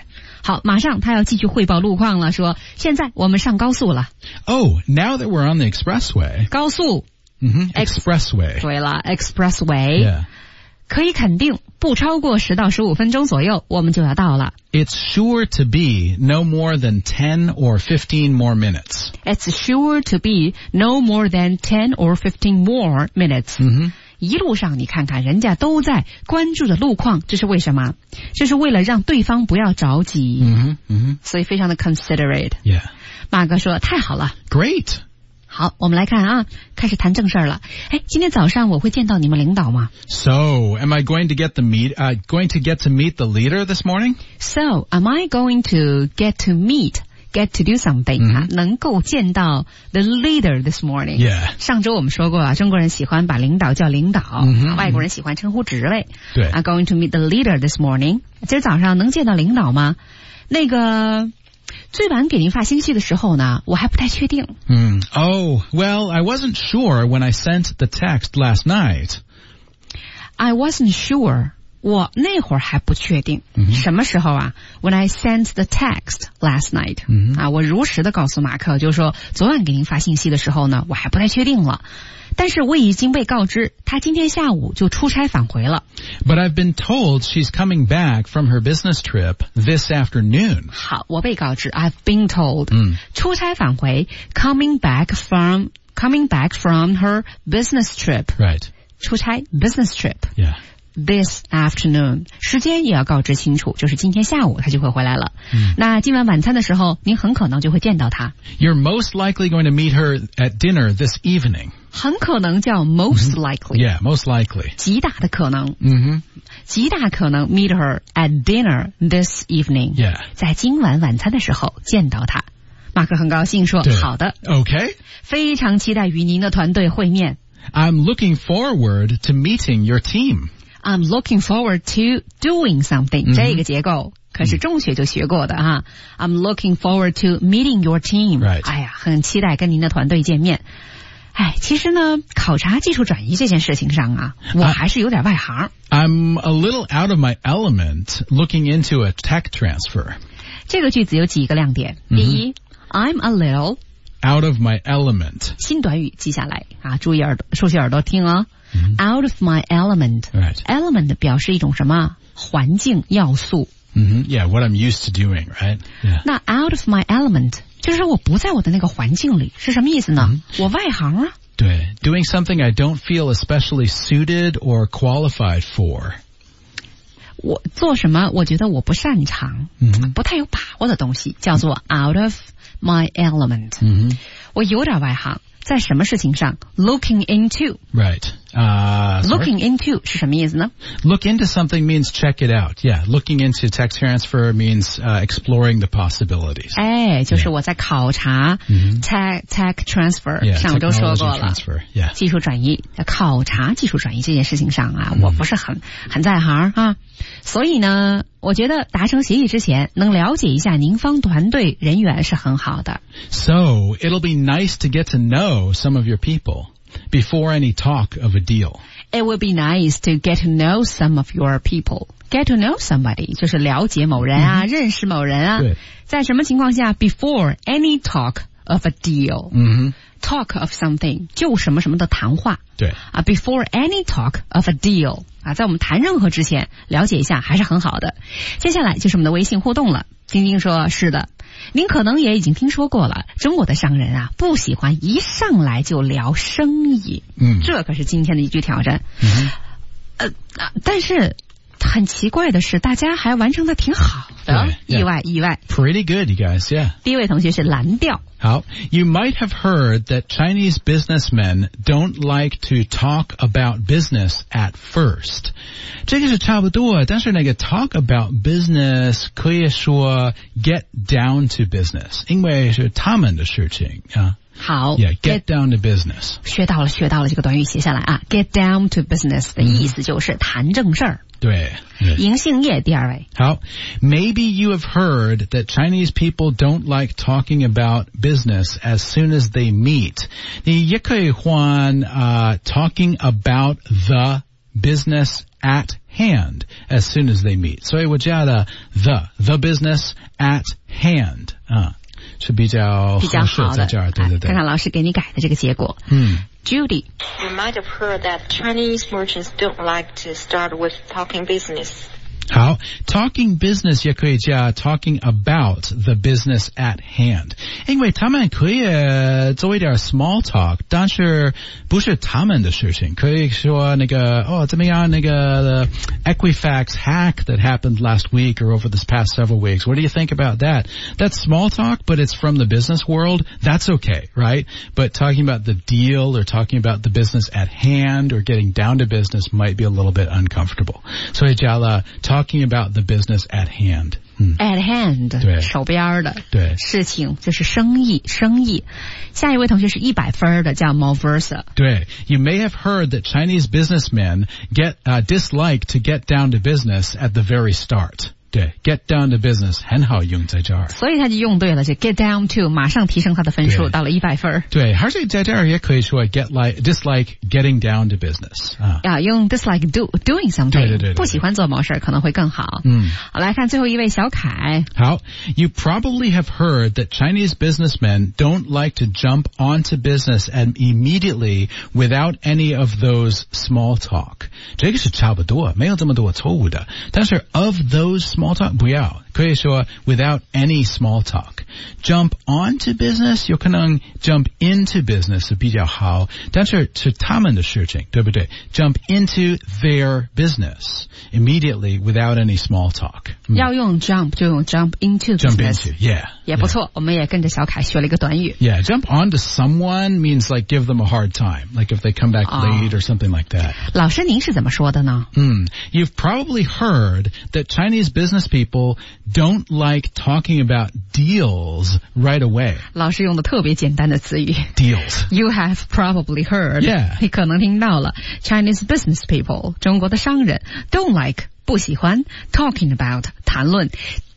好，马上他要继续汇报路况了，说现在我们上高速了。 Oh, now that we're on the expressway. 高速。 Mm-hmm. Expressway. 对了 ，expressway。 Yeah. 可以肯定，不超过十到十五分钟左右，我们就要到了。 It's sure to be no more than ten or fifteen more minutes. It's sure to be no more than ten or fifteen more minutes. 嗯哼， 一路上你看看，人家都在关注的路况，这是为什么？这是为了让对方不要着急。 嗯哼，嗯哼， 所以非常的 considerate。 Yeah. 马哥说太好了。 Great. 好，我们来看啊，开始谈正事儿了。哎，今天早上我会见到你们领导吗 So, am I going to get the meet, uh, going to get to meet the leader this morning? ？So, am I going to get to meet, get to do something、 嗯、 啊？能够见到 the leader this morning。 Yeah. 上周我们说过啊，中国人喜欢把领导叫领导， 嗯、 外国人喜欢称呼职位。 对。 I'm going to meet the leader this morning。今儿早上能见到领导吗？那个。最晚给您发信息的时候呢，我还不太确定。 Hmm. Oh, well, I wasn't sure when I sent the text last night. I wasn't sure. 我那会儿还不确定。 嗯、 什么时候啊 ？When I sent the text last night. 嗯、 啊，我如实的告诉马克，就是说昨晚给您发信息的时候呢，我还不太确定了。但是我已经被告知，他今天下午就出差返回了。 But I've been told she's coming back from her business trip this afternoon. 好，我被告知 ，I've been told，、 嗯、 出差返回 ，coming back from coming back from her business trip， Right. 出差 business trip。Yeah.This afternoon， 时间也要告知清楚，就是今天下午他就会回来了。 嗯、 那今晚晚餐的时候，您很可能就会见到他。 You're most likely going to meet her at dinner this evening. 很可能叫 most likely，、 yeah, most likely. 极大的可能， 嗯哼， 极大可能 meet her at dinner this evening， yeah. 在今晚晚餐的时候见到他。马克很高兴说：“好的 ，Okay， 非常期待与您的团队会面。 I'm looking forward to meeting your team.I'm looking forward to doing something、嗯、这个结构可是中学就学过的哈、嗯、I'm looking forward to meeting your team、 right. 哎呀，很期待跟您的团队见面。哎，其实呢，考察技术转移这件事情上啊，我还是有点外行。 I'm a little out of my element looking into a tech transfer. 这个句子有几个亮点。第一、嗯、I'm a little out of my element. 新短语记下来啊，注意耳朵，竖起耳朵听啊。 Mm-hmm. Out of my element. Right. Element 表示一种什么？环境要素。 Mm-hmm. Yeah, what I'm used to doing, right? Yeah. 那 out of my element 就是说我不在我的那个环境里，是什么意思呢？ Mm-hmm. 我外行啊。 对 ，doing something I don't feel especially suited or qualified for. 我做什么？我觉得我不擅长， mm-hmm. 不太有把握的东西，叫做 out of my element. Mm-hmm. 我有点外行。在什么事情上 looking into right uh looking into 是什么意思呢？ Look into something means check it out. Yeah, looking into tech transfer means uh, exploring the possibilities. 哎，就是我在考察 yeah. tech tech transfer、 yeah, 上周说过了 transfer, yeah. 技术转移考察技术转移这件事情上啊、嗯、我不是很很在行啊，所以呢我觉得达成协议之前能了解一下您方团队人员是很好的。 So, it'll be nice to get to know some of your people before any talk of a deal. It would be nice to get to know some of your people. Get to know somebody 就是了解某人啊、嗯、认识某人啊。 对。 在什么情况下 before any talk of a deal、 嗯、 talk of something 就什么什么的谈话。 对啊 before any talk of a deal 啊，在我们谈任何之前了解一下还是很好的。接下来就是我们的微信互动了。丁丁说是的，您可能也已经听说过了，中国的商人啊不喜欢一上来就聊生意， 嗯， 这可是今天的一句挑战。 嗯、 呃，但是很奇怪的是，大家还完成的挺好的，意外意外。 Pretty good, you guys, yeah. 第一位同学是蓝调。 好 You might have heard that Chinese businessmen don't like to talk about business at first. 这个是差不多，但是那个 talk about business 可以说 get down to business， 因为是他们的事情啊。 好 Yeah, get, get down to business. 学到了，学到了，这个短语写下来啊。Get down to business 的意思就是谈正事儿。 对， 银杏叶第二位。 好 Maybe you have heard that Chinese people don't like talking about business as soon as they meet. 你也可以换 uh, talking about the business at hand as soon as they meet. 所以我加了 the, the business at hand 啊，是比较比较好的。 在这儿，对对对。 看看老师给你改的这个结果。 嗯。 Judy. You might have heard that Chinese merchants don't like to start with talking business. 好 talking business 也可以加 talking about the business at hand， 因为他们可以做一点 small talk， 但是不是他们的事情，可以说那个哦怎么样那个 Equifax hack that happened last week or over this past several weeks. What do you think about that? That's small talk, but it's from the business world. That's okay, right? But talking about the deal or talking about the business at hand or getting down to business might be a little bit uncomfortable. 所以加了talking about the business at hand. 嗯 at hand 对手边的对事情就是生意生意。下一位同学是一百分的叫 Malversa。 对 You may have heard that Chinese businessmen get uh, dislike to get down to business at the very start. 对 get down to business 很好用在这儿， 所以他就用对了，这 get down to 马上提升他的分数到了一百分。 对，而且在这儿也可以说 get like dislike getting down to business 啊， 啊用 dislike do doing something， 对对对对不喜欢做某事可能会更好。 嗯， 好，来看最后一位小凯。 好 You probably have heard that Chinese businessmen don't like to jump onto business and immediately without any of those small talk. 这个是差不多，没有这么多错误的，但是 of those small talk 不要，可以说 without any small talk. Jump onto business 有可能 jump into business 比较好，但是是他们的事情，对不对？ Jump into their business immediately without any small talk. 要用 jump 就用 jump into Jump business into, yeah. 也不错，我们也跟着小凯学了一个短语。 Yeah, jump onto someone means like give them a hard time, like if they come back late or something like that. 老师您是怎么说的呢？ Mm. You've probably heard that Chinese business people don't like talking about deals right away. 老师用的特别简单的词语 Deals. You have probably heard. Yeah. 你可能听到了 Chinese business people 中国的商人 don't like 不喜欢 talking about 谈论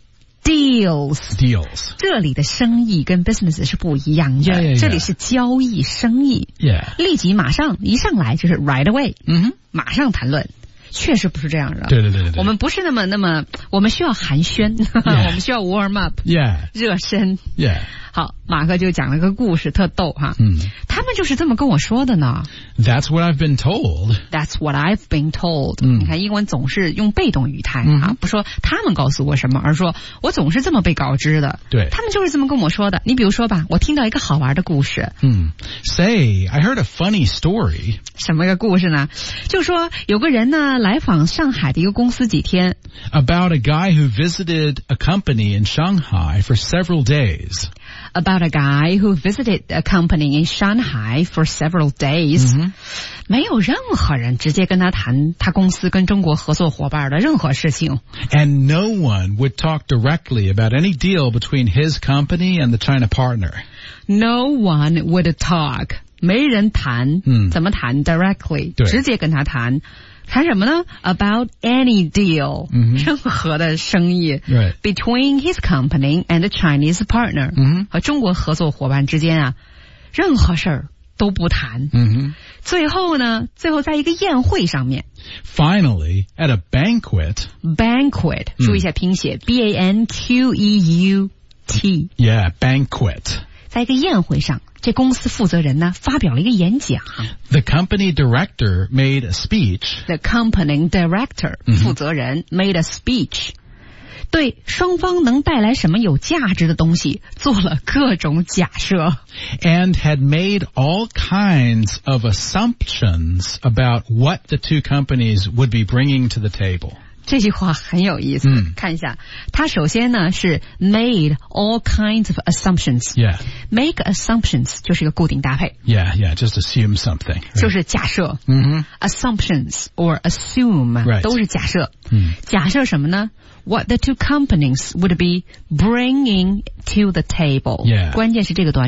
deals. Deals. 这里的生意跟 business 是不一样的 Yeah, yeah, yeah. 这里是交易生意 Yeah. 立即马上一上来就是 right away. 嗯哼， 马上谈论确实不是这样的。 对对对对对我们不是那么那么，我们需要寒暄， Yeah. 我们需要 warm up， Yeah. 热身。 Yeah. 好，马克就讲了个故事，特逗哈。 嗯， 他们就是这么跟我说的呢。 That's what I've been told. That's what I've been told。 嗯， 你看英文总是用被动语态、 嗯、 啊，不说他们告诉我什么，而说我总是这么被告知的。 对， 他们就是这么跟我说的。你比如说吧，我听到一个好玩的故事。 嗯 Say, I heard a funny story. 什么个故事呢？就说有个人呢来访上海的一个公司几天。 About a guy who visited a company in Shanghai for several days. About a guy who visited a company in Shanghai for several days. 嗯、 没有任何人直接跟他谈他公司跟中国合作伙伴的任何事情。 And no one would talk directly about any deal between his company and the China partner. No one would talk. 没人谈。 嗯， 怎么谈 directly？ 对， 直接跟他谈。谈什么呢 ？About any deal，、 嗯、 任何的生意 right. between his company and the Chinese partner，、 嗯、 和中国合作伙伴之间啊，任何事儿都不谈。 嗯、 最后呢，最后在一个宴会上面 ，Finally at a banquet，banquet， 注意一下拼写、嗯、B A N Q E U T。Yeah, banquet。 在一个宴会上，这公司负责人呢发表了一个演讲。 The company director made a speech. The company director、嗯、负责人 made a speech， 对双方能带来什么有价值的东西做了各种假设。 And had made all kinds of assumptions about what the two companies would be bringing to the table. 这句话很有意思、嗯、看一下他首先呢是 made all kinds of assumptions. Yeah. Make assumptions 就是一个固定搭配。 Yeah, yeah, just assume something. Right? 就是假设、 mm-hmm. Assumptions or assume、right. 都是假设、嗯、假设什么呢 What the two companies would be bringing to the table、yeah. 关键是这个短语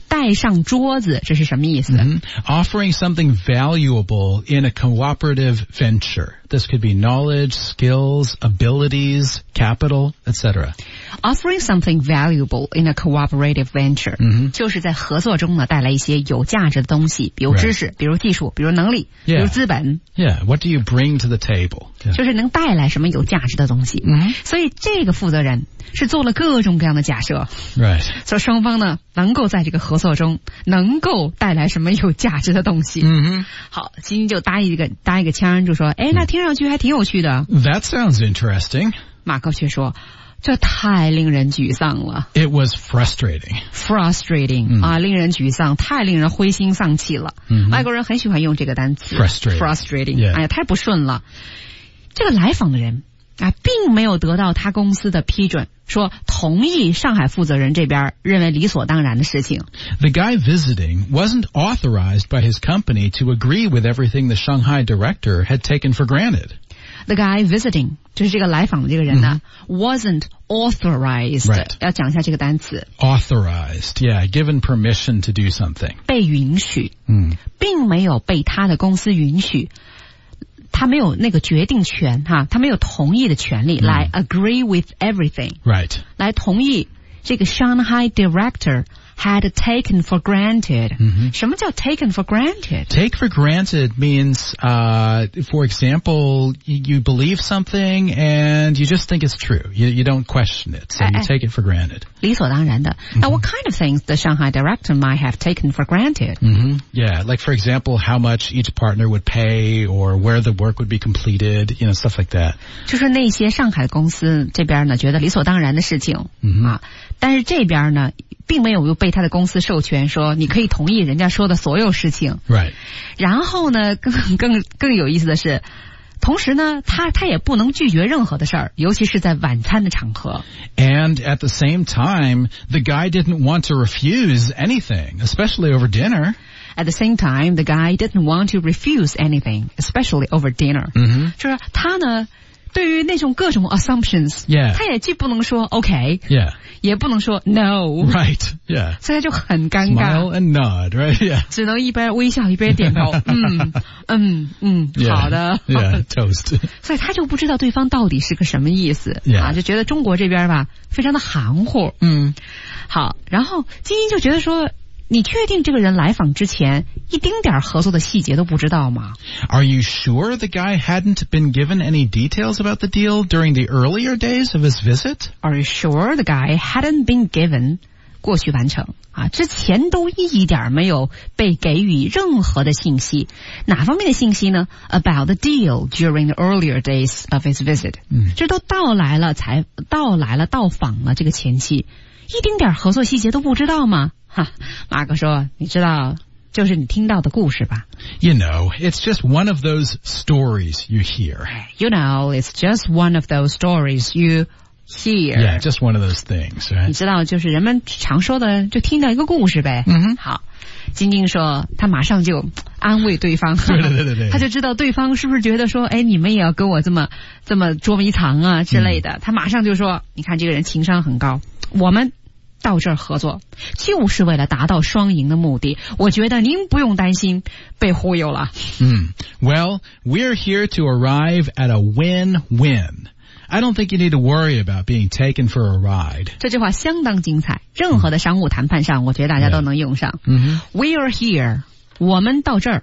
带上桌子，这是什么意思？ Mm-hmm. Offering something valuable in a cooperative venture. This could be knowledge, skills, abilities, capital, et cetera. Offering something valuable in a cooperative venture. 嗯， 就是在合作中呢带来一些有价值的东西，比如知识， Right. 比如技术，比如能力， Yeah. 比如资本。 Yeah, what do you bring to the table? Yeah. 就是能带来什么有价值的东西。 嗯， 所以这个负责人是做了各种各样的假设。 Right. 所以双方呢能够在这个合作中能够带来什么有价值的东西。 Mm-hmm. 好，金金就搭一个搭一个腔，就说：“哎，那听上去还挺有趣的。” That sounds interesting. 马克却说：“这太令人沮丧了。” It was frustrating. Frustrating、 嗯、 啊，令人沮丧，太令人灰心丧气了。 嗯、 外国人很喜欢用这个单词 ，frustrating。 frustrating， Yeah. 哎呀，太不顺了。这个来访的人啊，并没有得到他公司的批准，说同意上海负责人这边认为理所当然的事情。 The guy visiting wasn't authorized by his company to agree with everything the Shanghai director had taken for granted. The guy visiting 就是这个来访的这个人呢、mm-hmm. wasn't authorized、 right. 要讲一下这个单词 authorized yeah given permission to do something 被允许、 嗯、 并没有被他的公司允许，他没有那个决定权哈，他没有同意的权利、嗯、来 agree with everything right 来同意这个 Shanghai director had taken for granted、 嗯、 什么叫 taken for granted? Take for granted means, uh, for example, you, you believe something and you just think it's true. You, you don't question it, so you take it for granted. 理所当然的。Mm-hmm. Now, what kind of things the Shanghai director might have taken for granted? Mm-hmm. Yeah, like for example, how much each partner would pay or where the work would be completed, you know, stuff like that. 就是那些上海公司这边呢觉得理所当然的事情、 mm-hmm. 啊，但是这边呢并没有被他的公司授权说你可以同意人家说的所有事情。 Right. 然后呢，更更更有意思的是，同时呢，他他也不能拒绝任何的事儿，尤其是在晚餐的场合。 And at the same time, the guy didn't want to refuse anything, especially over dinner. At the same time, the guy didn't want to refuse anything, especially over dinner. 嗯， 就是他呢。对于那种各种 assumptions， yeah. 他也既不能说 OK， yeah. 也不能说 no， right， yeah. 所以他就很尴尬 Smile and nod, right? Yeah. 只能一边微笑一边点头，嗯嗯嗯， yeah. 好的 ，yeah, toast. 所以他就不知道对方到底是个什么意思、 yeah. 啊，就觉得中国这边吧非常的含糊， 嗯， 好，然后金英就觉得说。你确定这个人来访之前一丁点合作的细节都不知道吗？ Are you sure the guy hadn't been given any details about the deal during the earlier days of his visit? Are you sure the guy hadn't been given 过去完成啊，之前都一点没有被给予任何的信息。哪方面的信息呢？ About the deal during the earlier days of his visit、嗯、这都到来了才到来了到访了这个前期，一丁点合作细节都不知道吗？哈，马克说，你知道就是你听到的故事吧？ You know, it's just one of those stories you hear. You know, it's just one of those stories you hear. Yeah, just one of those things, right? 你知道，就是人们常说的，就听到一个故事呗。 嗯哼， 好，晶晶说，他马上就安慰对方， 对对对对， 他就知道对方是不是觉得说，哎，你们也要跟我这么这么捉迷藏啊之类的。嗯、他马上就说，你看这个人情商很高，我们到这儿合作就是为了达到双赢的目的，我觉得您不用担心被忽悠了。 嗯 Well, we're here to arrive at a win-win. I don't think you need to worry about being taken for a ride. 这句话相当精彩，任何的商务谈判上，我觉得大家都能用上。 嗯、 We are here， 我们到这儿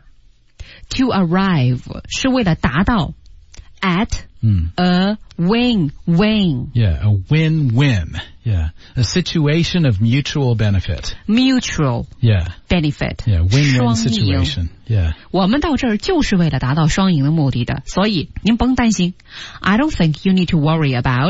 ，to arrive 是为了达到 at、嗯、a win-win. Yeah, a win-win. Yeah, a situation of mutual benefit. Mutual. Yeah. Benefit. Yeah, win-win situation. Yeah. 我们到这儿就是为了达到双赢的目的的，所以您甭担心。I don't think you need to worry about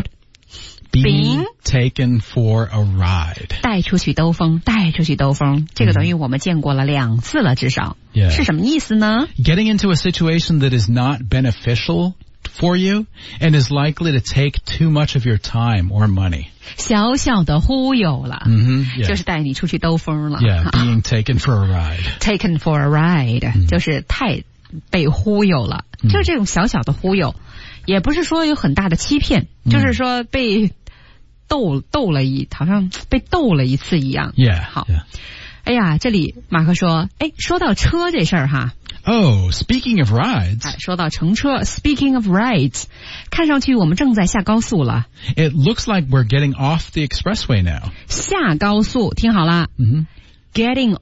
being taken for a ride. 带出去兜风，带出去兜风，这个等于我们见过了两次了，至少。 Yeah. 是什么意思呢？ Getting into a situation that is not beneficial for you and is likely to take too much of your time or money. 小小的忽悠了， mm-hmm, yeah. 就是带你出去兜风了。 Yeah, being taken for a ride. Taken for a ride、嗯、就是太被忽悠了、嗯、就是这种小小的忽悠，也不是说有很大的欺骗、嗯、就是说被逗逗了一，好像被逗了一次一样。 Yeah, 好。 Yeah. 哎呀，这里马克说，哎，说到车这事儿哈。 Oh, speaking of rides. 哎，说到乘车 ，Speaking of rides， 看上去我们正在下高速了。 It looks like we're getting off the expressway now. 下高速，听好了。 Mm-hmm. Getting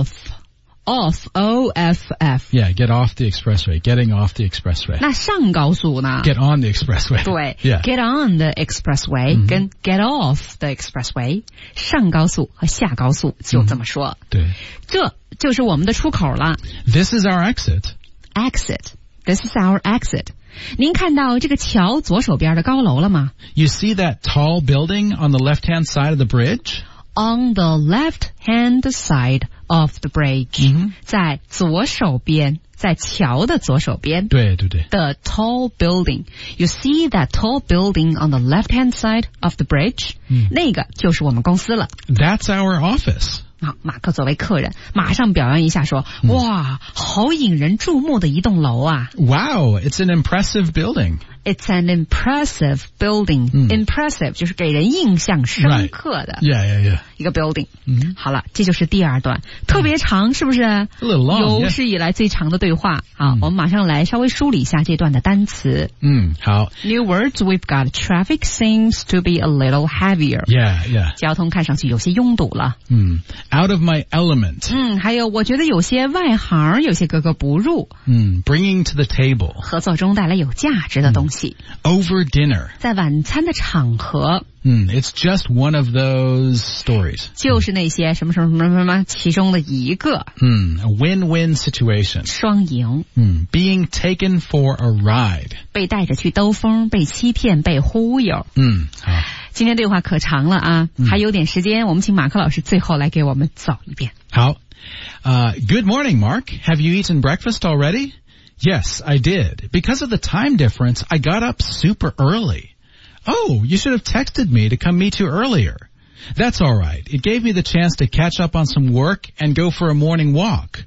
off。Off, O F F. Yeah, get off the expressway. Getting off the expressway. 那上高速呢 Get on the expressway. 对 Yeah. Get on the expressway、嗯、跟 get off the expressway 上高速和下高速就这么说、 嗯、对， 这就是我们的出口了。 This is our exit. Exit. This is our exit. 您看到这个桥左手边的高楼了吗？ You see that tall building on the left-hand side of the bridge? On the left-hand side of the bridge、 嗯、 在左手边，在桥的左手边。 对对对。 The tall building. You see that tall building on the left-hand side of the bridge?、嗯、那个就是我们公司了。 That's our office. 好，马克作为客人，马上表扬一下说、嗯、哇，好引人注目的一栋楼啊。 Wow, it's an impressive building. It's an impressive building、嗯、Impressive 就是给人印象深刻的 right. yeah, yeah, yeah. 一个 building、 嗯、 好了，这就是第二段，特别长是不是？ A little long, 有史以来最长的对话、 yeah. 好、嗯、我们马上来稍微梳理一下这段的单词。 嗯，好。 New words we've got. Traffic seems to be a little heavier. Yeah, yeah. 交通看上去有些拥堵了。 嗯 Out of my element. 嗯，还有我觉得有些外行，有些格格不入。 嗯 Bringing to the table. 合作中带来有价值的东西。 嗯、Over dinner. 在晚餐的场合。 嗯 It's just one of those stories. 就是那些什么什么什么什么其中的一个。 嗯 A win-win situation. 双赢。 嗯 Being taken for a ride. 被带着去兜风，被欺骗，被忽悠。 嗯，好。 今天对话可长了啊、嗯、还有点时间，我们请马克老师最后来给我们走一遍。 好。Uh, good morning, Mark. Have you eaten breakfast already? Yes, I did. Because of the time difference, I got up super early. Oh, you should have texted me to come meet you earlier. That's all right. It gave me the chance to catch up on some work and go for a morning walk.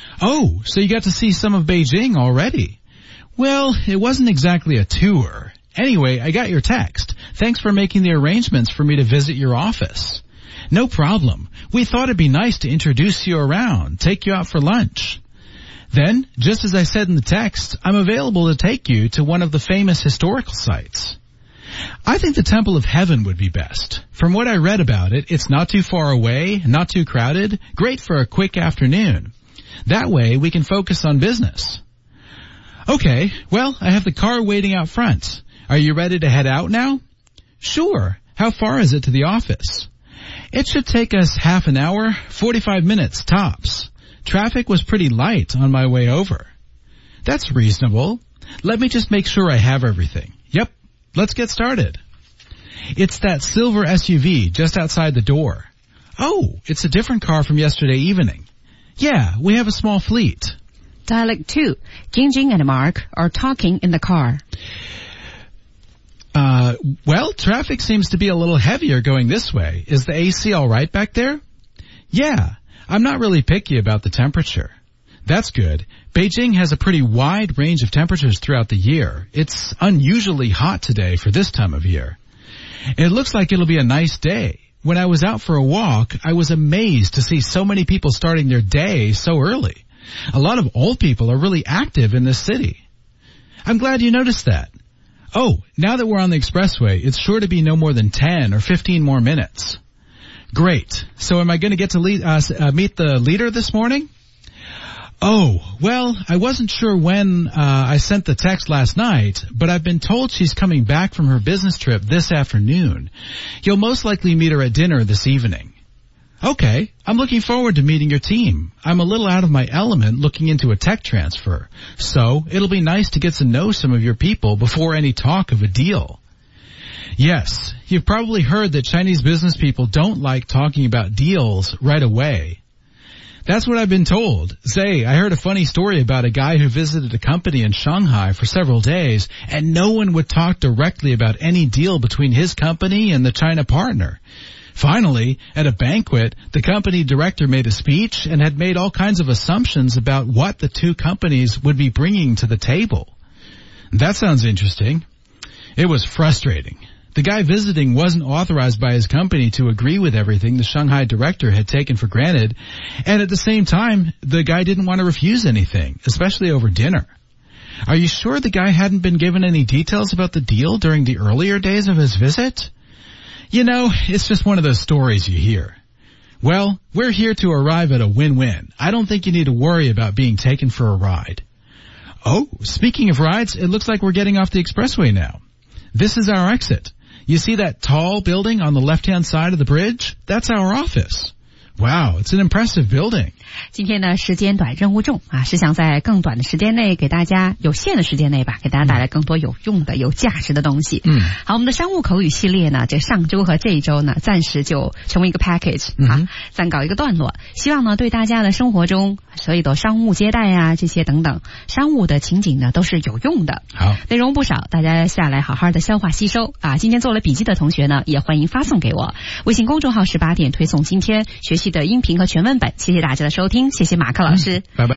Oh, so you got to see some of Beijing already. Well, it wasn't exactly a tour. Anyway, I got your text. Thanks for making the arrangements for me to visit your office. No problem. We thought it'd be nice to introduce you around, take you out for lunch. Then, just as I said in the text, I'm available to take you to one of the famous historical sites. I think the Temple of Heaven would be best. From what I read about it, it's not too far away, not too crowded, great for a quick afternoon. That way, we can focus on business. Okay, well, I have the car waiting out front. Are you ready to head out now? Sure. How far is it to the office? It should take us half an hour, forty-five minutes tops. Traffic was pretty light on my way over. That's reasonable. Let me just make sure I have everything. Yep, let's get started. It's that silver S U V just outside the door. Oh, it's a different car from yesterday evening. Yeah, we have a small fleet. Dialect two. Jingjing and Mark are talking in the car. Uh, well, traffic seems to be a little heavier going this way. Is the A C all right back there? Yeah, I'm not really picky about the temperature. That's good. Beijing has a pretty wide range of temperatures throughout the year. It's unusually hot today for this time of year. It looks like it'll be a nice day. When I was out for a walk, I was amazed to see so many people starting their day so early. A lot of old people are really active in this city. I'm glad you noticed that. Oh, now that we're on the expressway, it's sure to be no more than ten or fifteen more minutes. Great. So am I going to get to lead, uh, uh, meet the leader this morning? Oh, well, I wasn't sure when uh, I sent the text last night, but I've been told she's coming back from her business trip this afternoon. You'll most likely meet her at dinner this evening. Okay, I'm looking forward to meeting your team. I'm a little out of my element looking into a tech transfer, so it'll be nice to get to know some of your people before any talk of a deal. Yes, you've probably heard that Chinese business people don't like talking about deals right away. That's what I've been told. Say, I heard a funny story about a guy who visited a company in Shanghai for several days, and no one would talk directly about any deal between his company and the China partner. Finally, at a banquet, the company director made a speech and had made all kinds of assumptions about what the two companies would be bringing to the table. That sounds interesting. It was frustrating. The guy visiting wasn't authorized by his company to agree with everything the Shanghai director had taken for granted, and at the same time, the guy didn't want to refuse anything, especially over dinner. Are you sure the guy hadn't been given any details about the deal during the earlier days of his visit? You know, it's just one of those stories you hear. Well, we're here to arrive at a win-win. I don't think you need to worry about being taken for a ride. Oh, speaking of rides, it looks like we're getting off the expressway now. This is our exit. You see that tall building on the left-hand side of the bridge? That's our office. Wow, it's an impressive building. 今天呢，时间短任务重啊，是想在更短的时间内给大家有限的时间内吧，给大家带来更多有用的、有价值的东西。嗯，好，我们的商务口语系列呢，这上周和这一周呢，暂时就成为一个 package 啊，暂告一个段落。希望呢，对大家的生活中所有的商务接待啊，这些等等商务的情景呢，都是有用的。 好， 内容不少，大家下来好好的消化吸收啊。今天做了笔记的同学呢，也欢迎发送给我。微信公众号十八点推送今天学习的音频和全文本。谢谢大家的收听，谢谢马克老师， 拜拜。